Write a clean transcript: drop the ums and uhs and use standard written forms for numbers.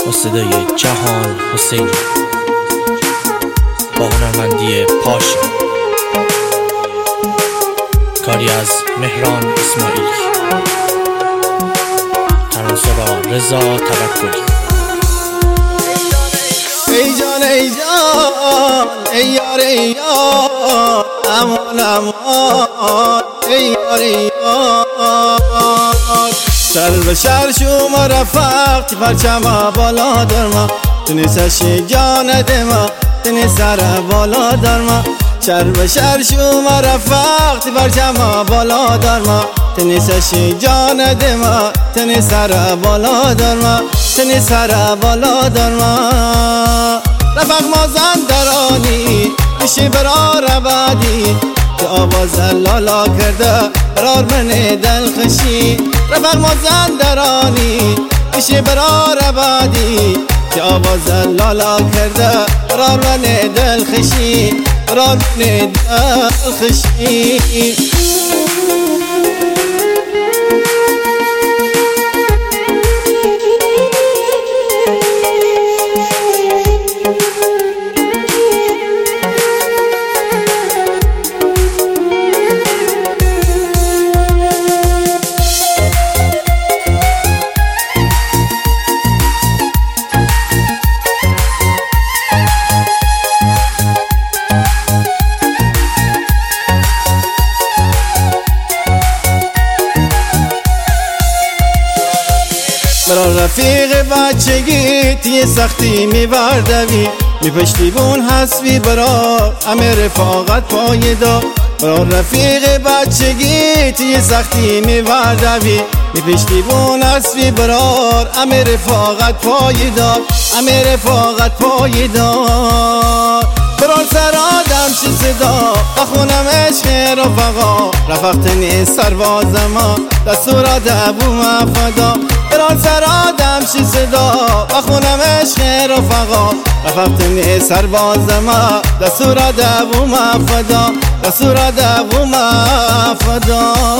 با صدای جهان حسینی با هنرمندی پاشا، کاری از مهران اسماعیلی، ترانه‌سرا رضا توکلی. ای جان ای جان ای یار ای یار، امان امان ای یار ای یار. سر به سر شما رفت پرچم بالا درما، تونستش جان دما تنی سر بالا درما. سر به سر شما رفت پرچم بالا درما، تنیسش جان دما تنی سر بالا درما، تنی سر بالا درما. رفق مازندرانی میشه برار عبادی، که آواز لالا کرده برار من دل خشی. رفق مازندرانی میشه برار عبادی، که آواز لالا کرده برار من دل خشی، برار من دل خشی. برا رفیق بچگی تی سختی میبردوی، میپشتیبون حسبی برا همه رفاقت پایدار. برا رفیق بچگی تی سختی میبردوی، میپشتیبون حسبی برار همه رفاقت پایدار، همه رفاقت پایدار. برار سر آدم چی صدا بخونم عشق رفقا، رفقتنی سرواز ما دستورات ابو مفدا. برار سر آدم چی صدا بخونم عشق رفقا، رفقتنی سرواز ما دستورات ابو مفدا، دستورات ابو مفدا.